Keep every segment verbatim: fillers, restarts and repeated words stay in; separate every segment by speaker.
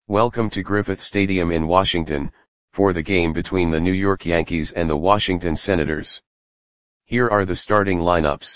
Speaker 1: Welcome to Griffith Stadium in Washington, for the game between the New York Yankees and the Washington Senators. Here are the starting lineups.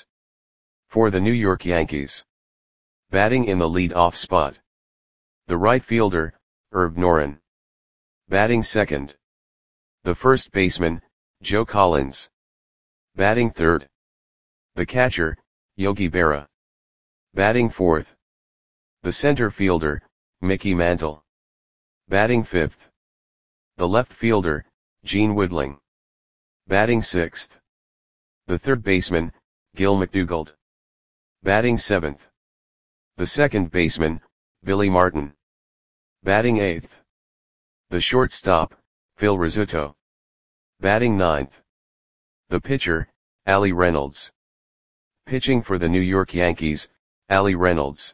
Speaker 1: For the New York Yankees. Batting in the lead-off spot. The right fielder, Herb Noren. Batting second. The first baseman, Joe Collins. Batting third. The catcher, Yogi Berra. Batting fourth. The center fielder, Mickey Mantle. Batting fifth. The left fielder, Gene Woodling. Batting sixth. The third baseman, Gil McDougald. Batting seventh. The second baseman, Billy Martin. Batting eighth. The shortstop, Phil Rizzuto. Batting ninth. The pitcher, Ali Reynolds. Pitching for the New York Yankees, Ali Reynolds.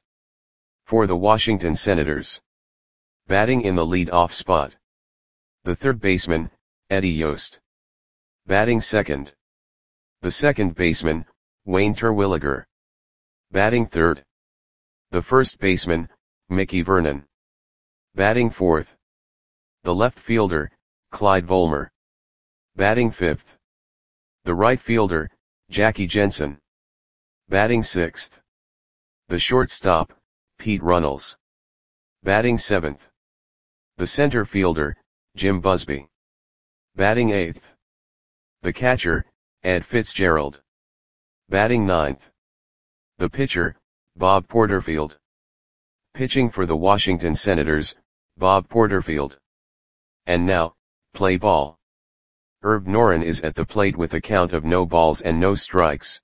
Speaker 1: For the Washington Senators. Batting in the lead-off spot. The third baseman, Eddie Yost. Batting second. The second baseman, Wayne Terwilliger. Batting third. The first baseman, Mickey Vernon. Batting fourth. The left fielder, Clyde Volmer. Batting fifth. The right fielder, Jackie Jensen. Batting sixth. The shortstop, Pete Runnels. Batting seventh. The center fielder, Jim Busby. Batting eighth. The catcher, Ed Fitzgerald. Batting ninth. The pitcher, Bob Porterfield. Pitching for the Washington Senators, Bob Porterfield. And now, play ball. Herb Noren is at the plate with a count of no balls and no strikes.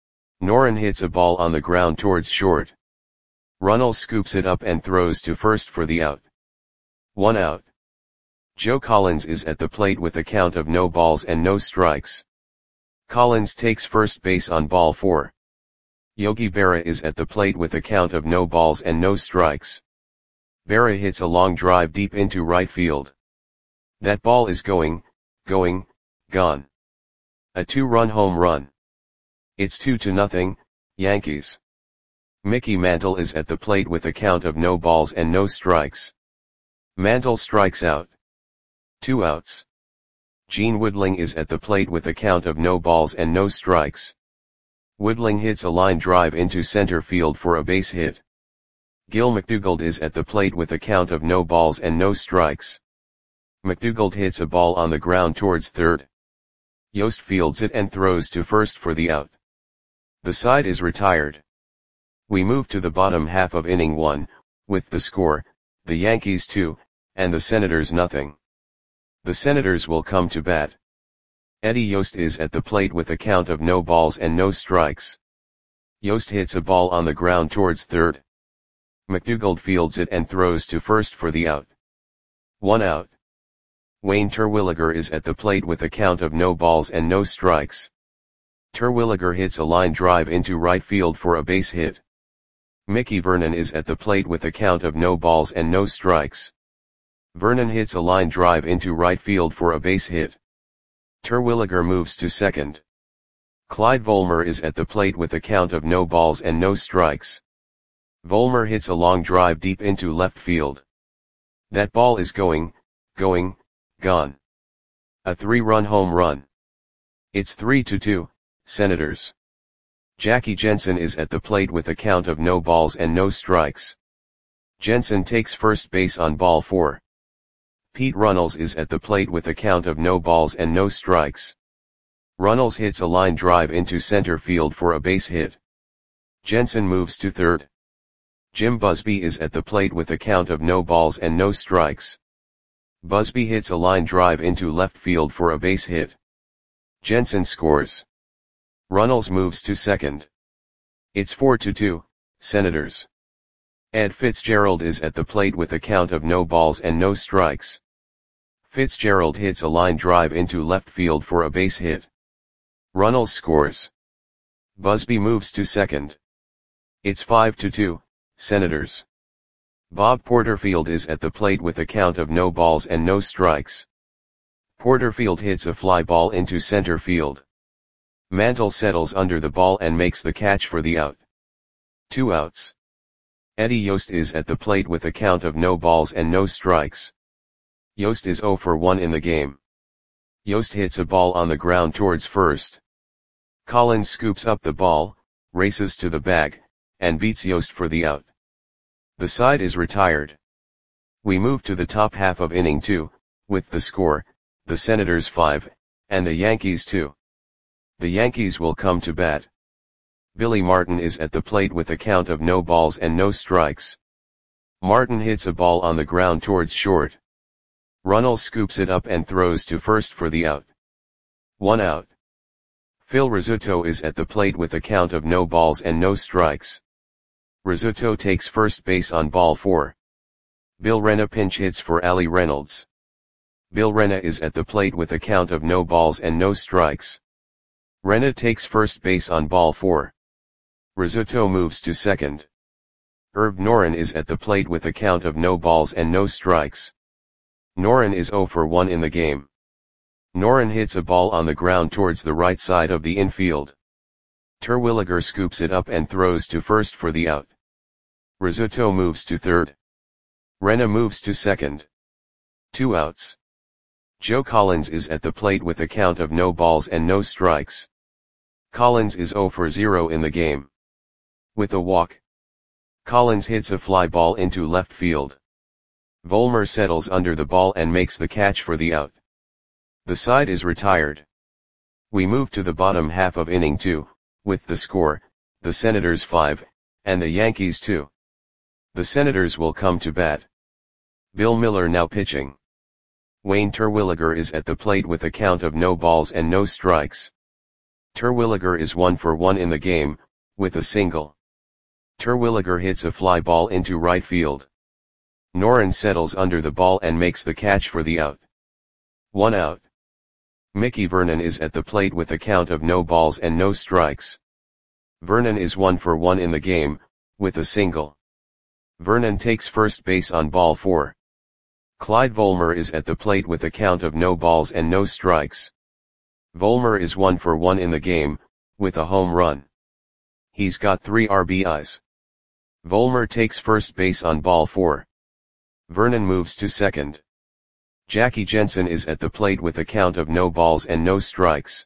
Speaker 1: Noren hits a ball on the ground towards short. Runnels scoops it up and throws to first for the out. One out. Joe Collins is at the plate with a count of no balls and no strikes. Collins takes first base on ball four. Yogi Berra is at the plate with a count of no balls and no strikes. Berra hits a long drive deep into right field. That ball is going, going, gone. A two-run home run. It's two to nothing, Yankees. Mickey Mantle is at the plate with a count of no balls and no strikes. Mantle strikes out. Two outs. Gene Woodling is at the plate with a count of no balls and no strikes. Woodling hits a line drive into center field for a base hit. Gil McDougald is at the plate with a count of no balls and no strikes. McDougald hits a ball on the ground towards third. Yost fields it and throws to first for the out. The side is retired. We move to the bottom half of inning one, with the score, the Yankees two, and the Senators nothing. The Senators will come to bat. Eddie Yost is at the plate with a count of no balls and no strikes. Yost hits a ball on the ground towards third. McDougald fields it and throws to first for the out. One out. Wayne Terwilliger is at the plate with a count of no balls and no strikes. Terwilliger hits a line drive into right field for a base hit. Mickey Vernon is at the plate with a count of no balls and no strikes. Vernon hits a line drive into right field for a base hit. Terwilliger moves to second. Clyde Volmer is at the plate with a count of no balls and no strikes. Volmer hits a long drive deep into left field. That ball is going, going, gone. A three-run home run. It's three to two, Senators. Jackie Jensen is at the plate with a count of no balls and no strikes. Jensen takes first base on ball four. Pete Runnels is at the plate with a count of no balls and no strikes. Runnels hits a line drive into center field for a base hit. Jensen moves to third. Jim Busby is at the plate with a count of no balls and no strikes. Busby hits a line drive into left field for a base hit. Jensen scores. Runnels moves to second. It's four to two, Senators. Ed Fitzgerald is at the plate with a count of no balls and no strikes. Fitzgerald hits a line drive into left field for a base hit. Runnels scores. Busby moves to second. It's five to two, Senators. Bob Porterfield is at the plate with a count of no balls and no strikes. Porterfield hits a fly ball into center field. Mantle settles under the ball and makes the catch for the out. Two outs. Eddie Yost is at the plate with a count of no balls and no strikes. Yost is zero for one in the game. Yost hits a ball on the ground towards first. Collins scoops up the ball, races to the bag, and beats Yost for the out. The side is retired. We move to the top half of inning two, with the score, the Senators five, and the Yankees two. The Yankees will come to bat. Billy Martin is at the plate with a count of no balls and no strikes. Martin hits a ball on the ground towards short. Runnels scoops it up and throws to first for the out. One out. Phil Rizzuto is at the plate with a count of no balls and no strikes. Rizzuto takes first base on ball four. Bill Renna pinch hits for Ali Reynolds. Bill Renna is at the plate with a count of no balls and no strikes. Renna takes first base on ball four. Rizzuto moves to second. Herb Noren is at the plate with a count of no balls and no strikes. Noren is zero for one in the game. Noren hits a ball on the ground towards the right side of the infield. Terwilliger scoops it up and throws to first for the out. Rizzuto moves to third. Renna moves to second. Two outs. Joe Collins is at the plate with a count of no balls and no strikes. Collins is zero for zero in the game. With a walk, Collins hits a fly ball into left field. Vollmer settles under the ball and makes the catch for the out. The side is retired. We move to the bottom half of inning two, with the score, the Senators five, and the Yankees two. The Senators will come to bat. Bill Miller now pitching. Wayne Terwilliger is at the plate with a count of no balls and no strikes. Terwilliger is one for one in the game, with a single. Terwilliger hits a fly ball into right field. Noren settles under the ball and makes the catch for the out. One out. Mickey Vernon is at the plate with a count of no balls and no strikes. Vernon is one for one in the game, with a single. Vernon takes first base on ball four. Clyde Vollmer is at the plate with a count of no balls and no strikes. Vollmer is one for one in the game, with a home run. He's got three R B Is. Vollmer takes first base on ball four. Vernon moves to second. Jackie Jensen is at the plate with a count of no balls and no strikes.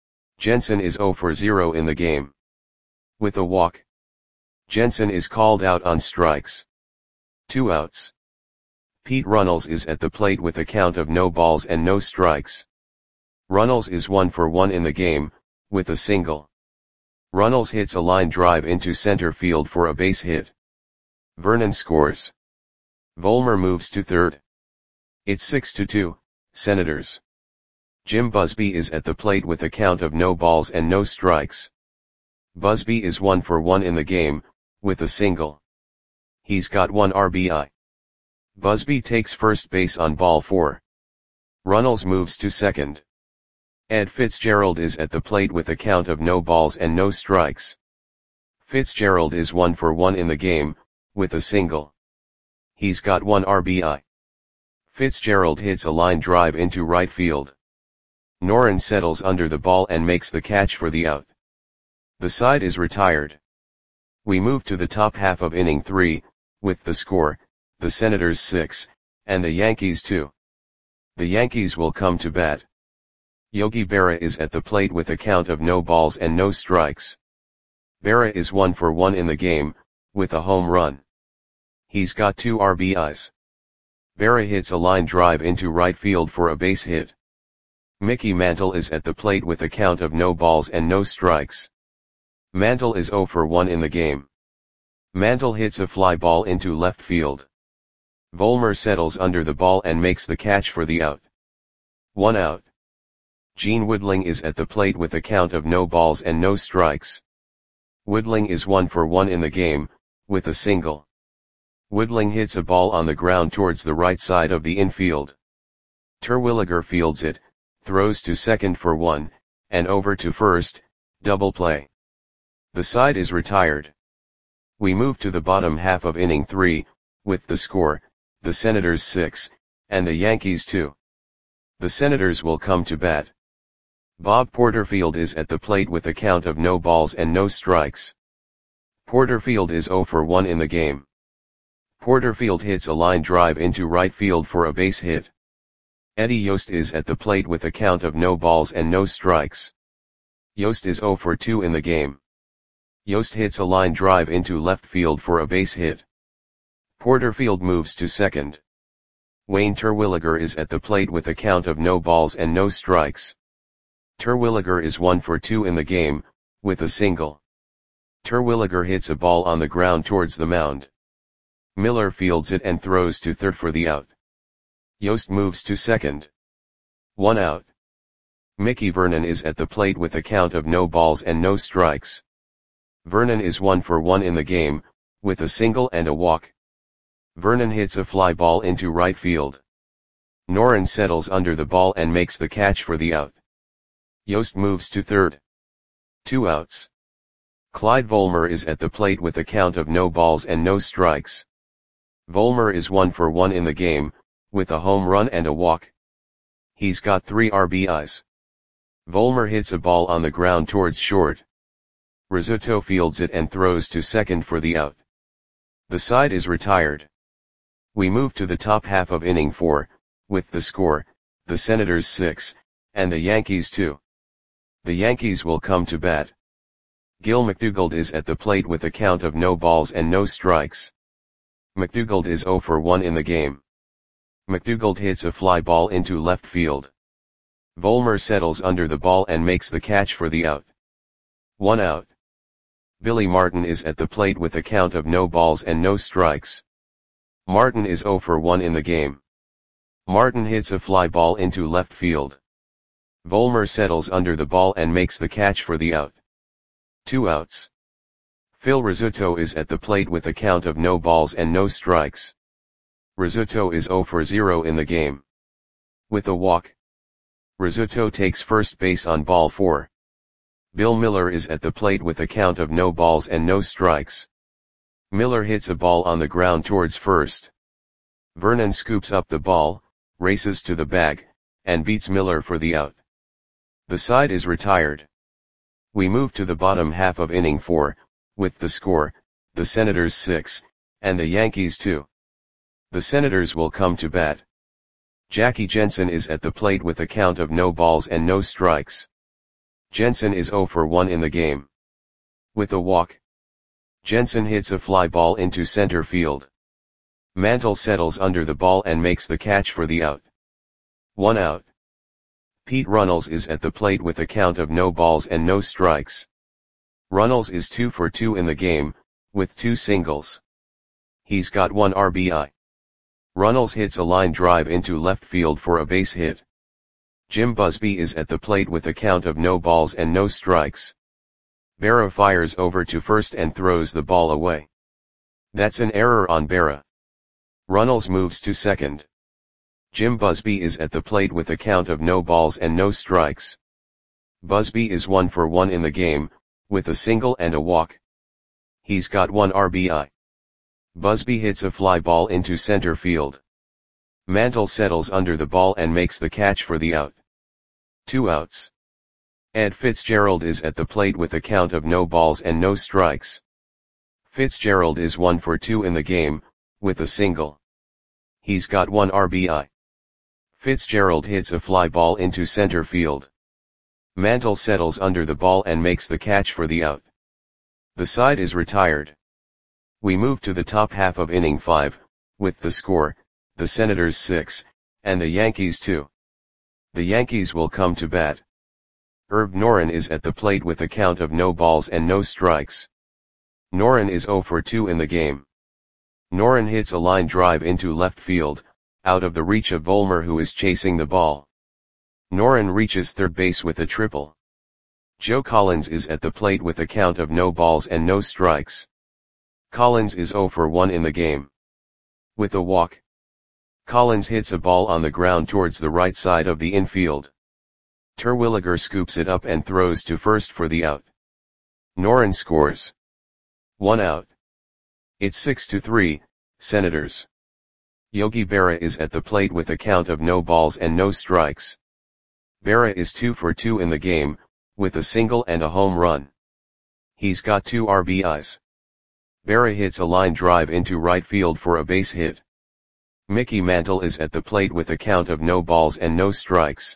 Speaker 1: Jensen is zero for zero in the game. With a walk, Jensen is called out on strikes. Two outs. Pete Runnels is at the plate with a count of no balls and no strikes. Runnels is one for one in the game, with a single. Runnels hits a line drive into center field for a base hit. Vernon scores. Vollmer moves to third. It's six to two, Senators. Jim Busby is at the plate with a count of no balls and no strikes. Busby is one for one in the game, with a single. He's got one R B I. Busby takes first base on ball four. Runnels moves to second. Ed Fitzgerald is at the plate with a count of no balls and no strikes. Fitzgerald is one for one in the game, with a single. He's got one R B I. Fitzgerald hits a line drive into right field. Noren settles under the ball and makes the catch for the out. The side is retired. We move to the top half of inning three, with the score, the Senators six, and the Yankees two. The Yankees will come to bat. Yogi Berra is at the plate with a count of no balls and no strikes. Berra is one for one in the game, with a home run. He's got two R B Is. Berra hits a line drive into right field for a base hit. Mickey Mantle is at the plate with a count of no balls and no strikes. Mantle is zero for one in the game. Mantle hits a fly ball into left field. Vollmer settles under the ball and makes the catch for the out. One out. Gene Woodling is at the plate with a count of no balls and no strikes. Woodling is one for one in the game, with a single. Woodling hits a ball on the ground towards the right side of the infield. Terwilliger fields it, throws to second for one, and over to first, double play. The side is retired. We move to the bottom half of inning three, with the score, the Senators six, and the Yankees two. The Senators will come to bat. Bob Porterfield is at the plate with a count of no balls and no strikes. Porterfield is zero for one in the game. Porterfield hits a line drive into right field for a base hit. Eddie Yost is at the plate with a count of no balls and no strikes. Yost is zero for two in the game. Yost hits a line drive into left field for a base hit. Porterfield moves to second. Wayne Terwilliger is at the plate with a count of no balls and no strikes. Terwilliger is one for two in the game, with a single. Terwilliger hits a ball on the ground towards the mound. Miller fields it and throws to third for the out. Yost moves to second. One out. Mickey Vernon is at the plate with a count of no balls and no strikes. Vernon is one for one in the game, with a single and a walk. Vernon hits a fly ball into right field. Noren settles under the ball and makes the catch for the out. Yost moves to third. Two outs. Clyde Volmer is at the plate with a count of no balls and no strikes. Volmer is one for one in the game, with a home run and a walk. He's got three R B Is. Volmer hits a ball on the ground towards short. Rizzuto fields it and throws to second for the out. The side is retired. We move to the top half of inning four, with the score, the Senators six, and the Yankees two. The Yankees will come to bat. Gil McDougald is at the plate with a count of no balls and no strikes. McDougald is zero for one in the game. McDougald hits a fly ball into left field. Volmer settles under the ball and makes the catch for the out. One out. Billy Martin is at the plate with a count of no balls and no strikes. Martin is zero for one in the game. Martin hits a fly ball into left field. Volmer settles under the ball and makes the catch for the out. Two outs. Phil Rizzuto is at the plate with a count of no balls and no strikes. Rizzuto is zero for zero in the game. With a walk. Rizzuto takes first base on ball four. Bill Miller is at the plate with a count of no balls and no strikes. Miller hits a ball on the ground towards first. Vernon scoops up the ball, races to the bag, and beats Miller for the out. The side is retired. We move to the bottom half of inning four, with the score, the Senators six, and the Yankees two. The Senators will come to bat. Jackie Jensen is at the plate with a count of no balls and no strikes. Jensen is zero for one in the game. With a walk. Jensen hits a fly ball into center field. Mantle settles under the ball and makes the catch for the out. One out. Pete Runnels is at the plate with a count of no balls and no strikes. Runnels is two for two in the game, with two singles. He's got one R B I. Runnels hits a line drive into left field for a base hit. Jim Busby is at the plate with a count of no balls and no strikes. Berra fires over to first and throws the ball away. That's an error on Berra. Runnels moves to second. Jim Busby is at the plate with a count of no balls and no strikes. Busby is one for one in the game, with a single and a walk. He's got one R B I. Busby hits a fly ball into center field. Mantle settles under the ball and makes the catch for the out. Two outs. Ed Fitzgerald is at the plate with a count of no balls and no strikes. Fitzgerald is one for two in the game, with a single. He's got one R B I. Fitzgerald hits a fly ball into center field. Mantle settles under the ball and makes the catch for the out. The side is retired. We move to the top half of inning five, with the score, the Senators six, and the Yankees two. The Yankees will come to bat. Herb Noren is at the plate with a count of no balls and no strikes. Noren is zero for two in the game. Noren hits a line drive into left field, out of the reach of Volmer, who is chasing the ball. Noren reaches third base with a triple. Joe Collins is at the plate with a count of no balls and no strikes. Collins is zero for one in the game. With a walk. Collins hits a ball on the ground towards the right side of the infield. Terwilliger scoops it up and throws to first for the out. Noren scores. One out. It's six to three, Senators. Yogi Berra is at the plate with a count of no balls and no strikes. Berra is two for two in the game, with a single and a home run. He's got two R B Is. Berra hits a line drive into right field for a base hit. Mickey Mantle is at the plate with a count of no balls and no strikes.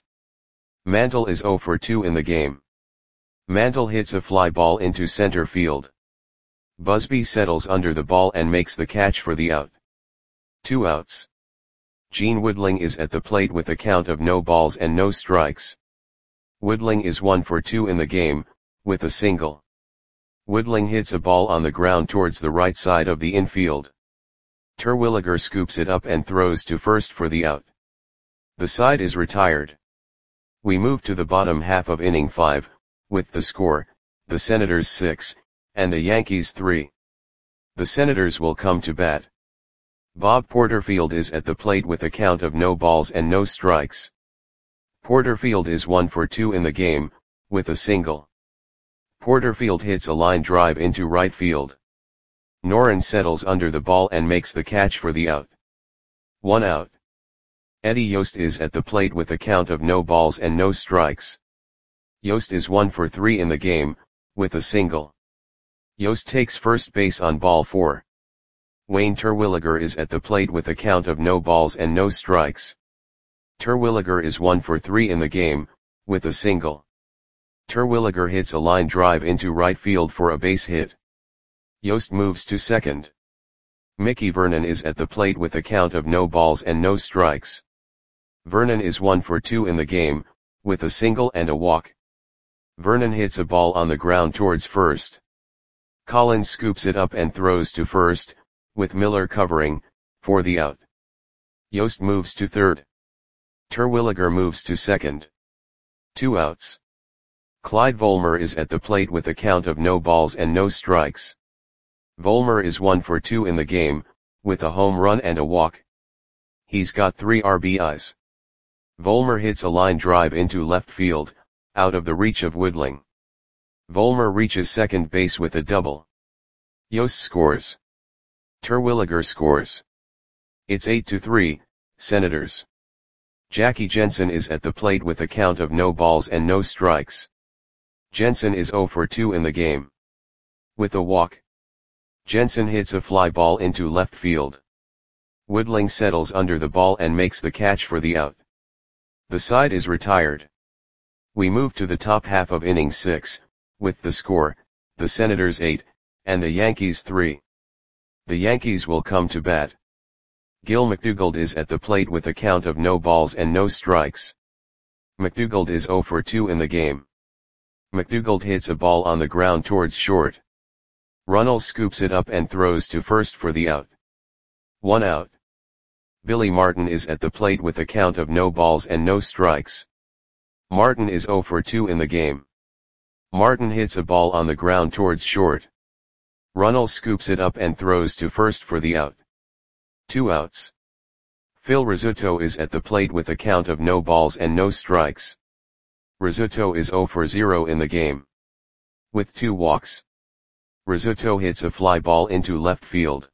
Speaker 1: Mantle is zero for two in the game. Mantle hits a fly ball into center field. Busby settles under the ball and makes the catch for the out. Two outs. Gene Woodling is at the plate with a count of no balls and no strikes. Woodling is one for two in the game, with a single. Woodling hits a ball on the ground towards the right side of the infield. Terwilliger scoops it up and throws to first for the out. The side is retired. We move to the bottom half of inning five, with the score, the Senators six, and the Yankees three. The Senators will come to bat. Bob Porterfield is at the plate with a count of no balls and no strikes. Porterfield is one for two in the game, with a single. Porterfield hits a line drive into right field. Noren settles under the ball and makes the catch for the out. One out. Eddie Yost is at the plate with a count of no balls and no strikes. Yost is one for three in the game, with a single. Yost takes first base on ball four. Wayne Terwilliger is at the plate with a count of no balls and no strikes. Terwilliger is one for three in the game, with a single. Terwilliger hits a line drive into right field for a base hit. Yost moves to second. Mickey Vernon is at the plate with a count of no balls and no strikes. Vernon is one for two in the game, with a single and a walk. Vernon hits a ball on the ground towards first. Collins scoops it up and throws to first, with Miller covering, for the out. Yost moves to third. Terwilliger moves to second. Two outs. Clyde Volmer is at the plate with a count of no balls and no strikes. Volmer is one for two in the game, with a home run and a walk. He's got three R B Is. Volmer hits a line drive into left field, out of the reach of Woodling. Volmer reaches second base with a double. Yost scores. Terwilliger scores. It's eight to three, Senators. Jackie Jensen is at the plate with a count of no balls and no strikes. Jensen is zero for two in the game. With a walk. Jensen hits a fly ball into left field. Woodling settles under the ball and makes the catch for the out. The side is retired. We move to the top half of inning six, with the score, the Senators eight, and the Yankees three. The Yankees will come to bat. Gil McDougald is at the plate with a count of no balls and no strikes. McDougald is zero for two in the game. McDougald hits a ball on the ground towards short. Runnels scoops it up and throws to first for the out. One out. Billy Martin is at the plate with a count of no balls and no strikes. Martin is zero for two in the game. Martin hits a ball on the ground towards short. Runnels scoops it up and throws to first for the out. Two outs. Phil Rizzuto is at the plate with a count of no balls and no strikes. Rizzuto is zero for zero in the game. With two walks. Rizzuto hits a fly ball into left field.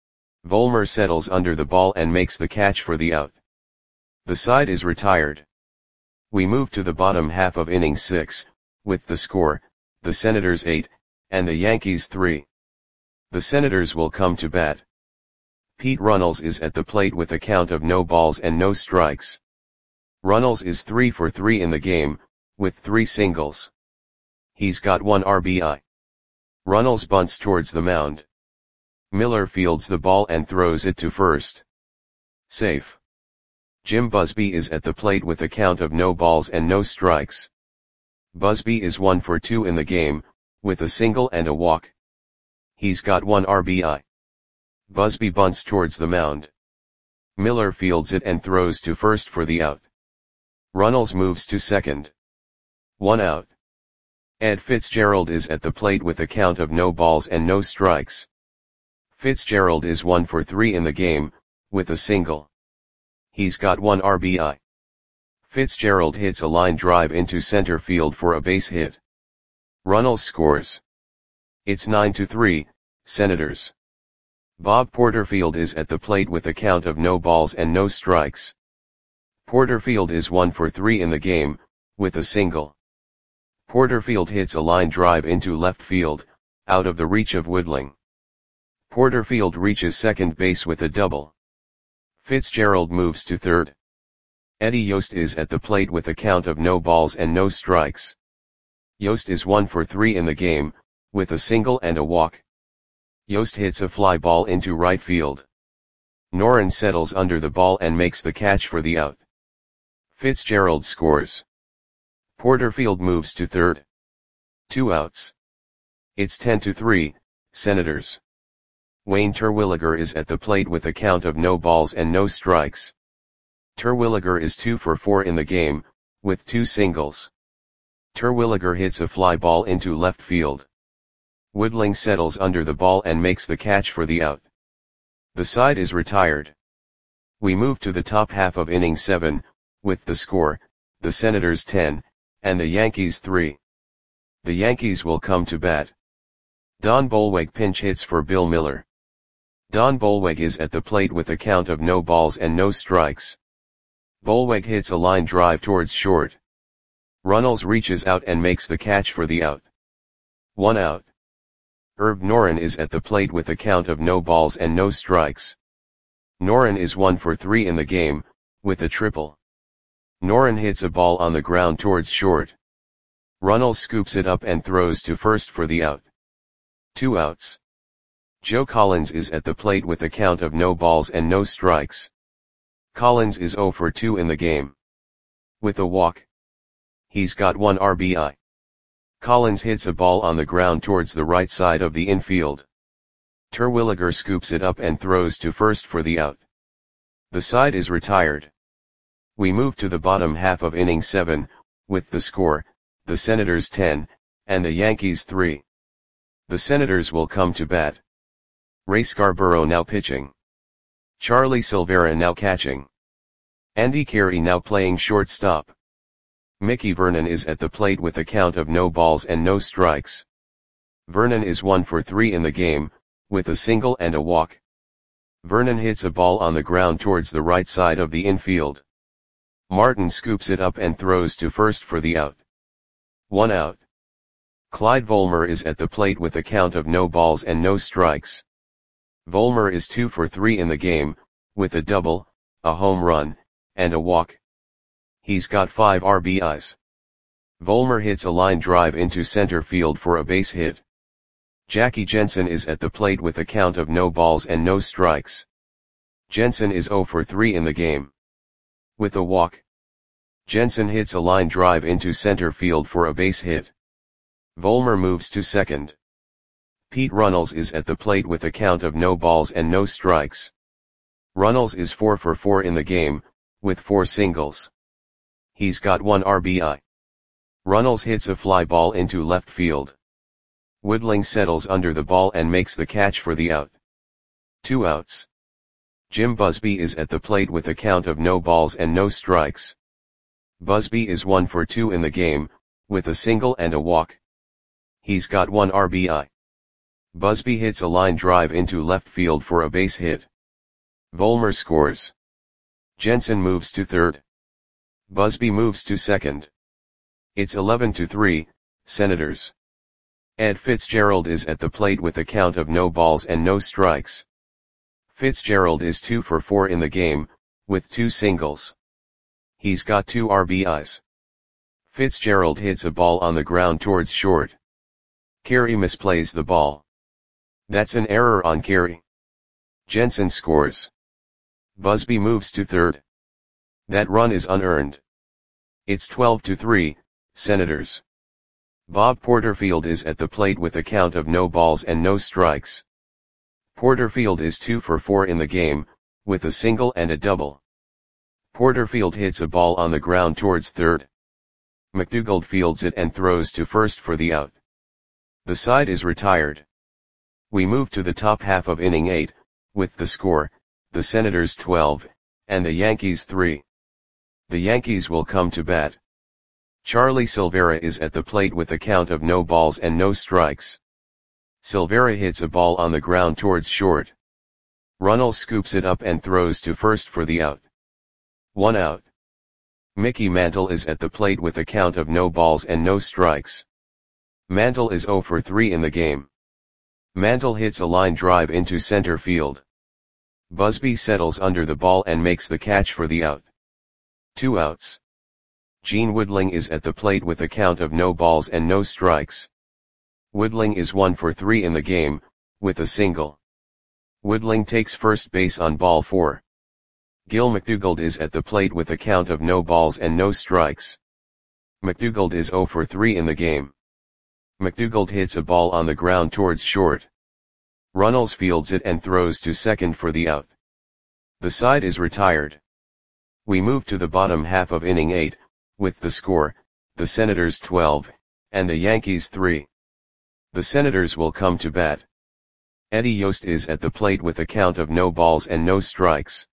Speaker 1: Volmer settles under the ball and makes the catch for the out. The side is retired. We move to the bottom half of inning six, with the score, the Senators eight, and the Yankees three. The Senators will come to bat. Pete Runnels is at the plate with a count of no balls and no strikes. Runnels is three for three in the game, with three singles. He's got one R B I. Runnels bunts towards the mound. Miller fields the ball and throws it to first. Safe. Jim Busby is at the plate with a count of no balls and no strikes. Busby is one for two in the game, with a single and a walk. He's got one R B I. Busby bunts towards the mound. Miller fields it and throws to first for the out. Runnels moves to second. One out. Ed Fitzgerald is at the plate with a count of no balls and no strikes. Fitzgerald is one for three in the game, with a single. He's got one R B I. Fitzgerald hits a line drive into center field for a base hit. Runnels scores. It's nine to three, Senators. Bob Porterfield is at the plate with a count of no balls and no strikes. Porterfield is one for three in the game, with a single. Porterfield hits a line drive into left field, out of the reach of Woodling. Porterfield reaches second base with a double. Fitzgerald moves to third. Eddie Yost is at the plate with a count of no balls and no strikes. Yost is one for three in the game, with a single and a walk. Yost hits a fly ball into right field. Noren settles under the ball and makes the catch for the out. Fitzgerald scores. Porterfield moves to third. Two outs. It's ten to three, Senators. Wayne Terwilliger is at the plate with a count of no balls and no strikes. Terwilliger is two for four in the game, with two singles. Terwilliger hits a fly ball into left field. Woodling settles under the ball and makes the catch for the out. The side is retired. We move to the top half of inning seven, with the score, the Senators ten, and the Yankees three. The Yankees will come to bat. Don Bolweg pinch hits for Bill Miller. Don Bolweg is at the plate with a count of no balls and no strikes. Bolweg hits a line drive towards short. Runnels reaches out and makes the catch for the out. One out. Herb Noren is at the plate with a count of no balls and no strikes. Noren is one for three in the game, with a triple. Noren hits a ball on the ground towards short. Runnels scoops it up and throws to first for the out. Two outs. Joe Collins is at the plate with a count of no balls and no strikes. Collins is zero for two in the game. With a walk. He's got one R B I. Collins hits a ball on the ground towards the right side of the infield. Terwilliger scoops it up and throws to first for the out. The side is retired. We move to the bottom half of inning seven, with the score, the Senators ten, and the Yankees three. The Senators will come to bat. Ray Scarborough now pitching. Charlie Silvera now catching. Andy Carey now playing shortstop. Mickey Vernon is at the plate with a count of no balls and no strikes. Vernon is one for three in the game, with a single and a walk. Vernon hits a ball on the ground towards the right side of the infield. Martin scoops it up and throws to first for the out. One out. Clyde Volmer is at the plate with a count of no balls and no strikes. Volmer is two for three in the game, with a double, a home run, and a walk. He's got five R B Is. Volmer hits a line drive into center field for a base hit. Jackie Jensen is at the plate with a count of no balls and no strikes. Jensen is zero for three in the game. With a walk. Jensen hits a line drive into center field for a base hit. Volmer moves to second. Pete Runnels is at the plate with a count of no balls and no strikes. Runnels is four for four in the game, with four singles. He's got one R B I. Runnels hits a fly ball into left field. Woodling settles under the ball and makes the catch for the out. Two outs. Jim Busby is at the plate with a count of no balls and no strikes. Busby is one for two in the game, with a single and a walk. He's got one R B I. Busby hits a line drive into left field for a base hit. Volmer scores. Jensen moves to third. Busby moves to second. It's eleven to three, Senators. Ed Fitzgerald is at the plate with a count of no balls and no strikes. Fitzgerald is two for four in the game, with two singles. He's got two R B Is. Fitzgerald hits a ball on the ground towards short. Carey misplays the ball. That's an error on Carey. Jensen scores. Busby moves to third. That run is unearned. It's twelve to three, Senators. Bob Porterfield is at the plate with a count of no balls and no strikes. Porterfield is two for four in the game, with a single and a double. Porterfield hits a ball on the ground towards third. McDougald fields it and throws to first for the out. The side is retired. We move to the top half of inning eight, with the score, the Senators twelve, and the Yankees three. The Yankees will come to bat. Charlie Silvera is at the plate with a count of no balls and no strikes. Silvera hits a ball on the ground towards short. Runnels scoops it up and throws to first for the out. One out. Mickey Mantle is at the plate with a count of no balls and no strikes. Mantle is zero for three in the game. Mantle hits a line drive into center field. Busby settles under the ball and makes the catch for the out. Two outs. Gene Woodling is at the plate with a count of no balls and no strikes. Woodling is one for three in the game, with a single. Woodling takes first base on ball four. Gil McDougald is at the plate with a count of no balls and no strikes. McDougald is zero for three in the game. McDougald hits a ball on the ground towards short. Runnels fields it and throws to second for the out. The side is retired. We move to the bottom half of inning eight, with the score, the Senators twelve, and the Yankees three. The Senators will come to bat. Eddie Yost is at the plate with a count of no balls and no strikes.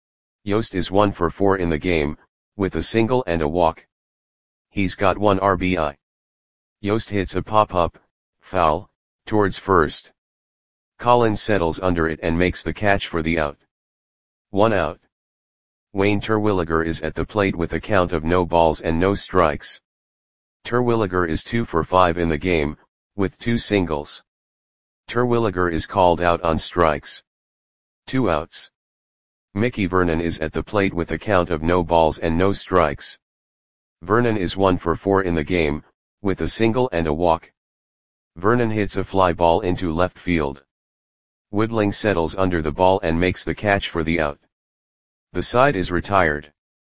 Speaker 1: Yost is one for four in the game, with a single and a walk. He's got one R B I. Yost hits a pop-up, foul, towards first. Collins settles under it and makes the catch for the out. One out. Wayne Terwilliger is at the plate with a count of no balls and no strikes. Terwilliger is two for five in the game, with two singles. Terwilliger is called out on strikes. Two outs. Mickey Vernon is at the plate with a count of no balls and no strikes. Vernon is one for four in the game, with a single and a walk. Vernon hits a fly ball into left field. Woodling settles under the ball and makes the catch for the out. The side is retired.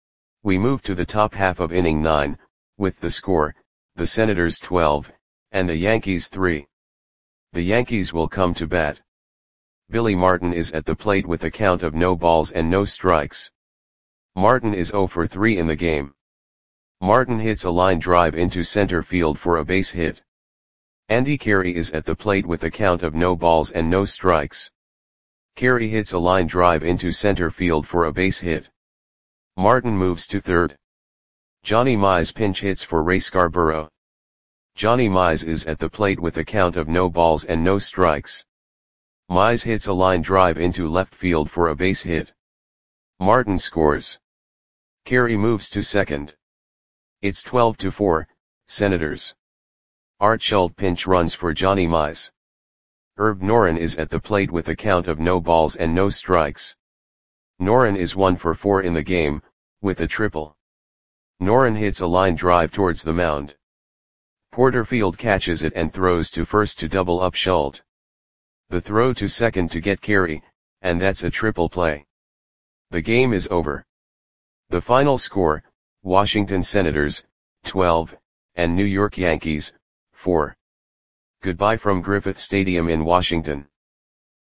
Speaker 1: We move to the top half of inning nine, with the score, the Senators twelve, and the Yankees three. The Yankees will come to bat. Billy Martin is at the plate with a count of no balls and no strikes. Martin is zero for three in the game. Martin hits a line drive into center field for a base hit. Andy Carey is at the plate with a count of no balls and no strikes. Carey hits a line drive into center field for a base hit. Martin moves to third. Johnny Mize pinch hits for Ray Scarborough. Johnny Mize is at the plate with a count of no balls and no strikes. Mize hits a line drive into left field for a base hit. Martin scores. Carey moves to second. It's twelve to four, Senators. Art Schultz pinch runs for Johnny Mize. Herb Noren is at the plate with a count of no balls and no strikes. Noren is one for four in the game, with a triple. Noren hits a line drive towards the mound. Porterfield catches it and throws to first to double up Schultz. The throw to second to get Carey, and that's a triple play. The game is over. The final score, Washington Senators, twelve, and New York Yankees, four. Goodbye from Griffith Stadium in Washington.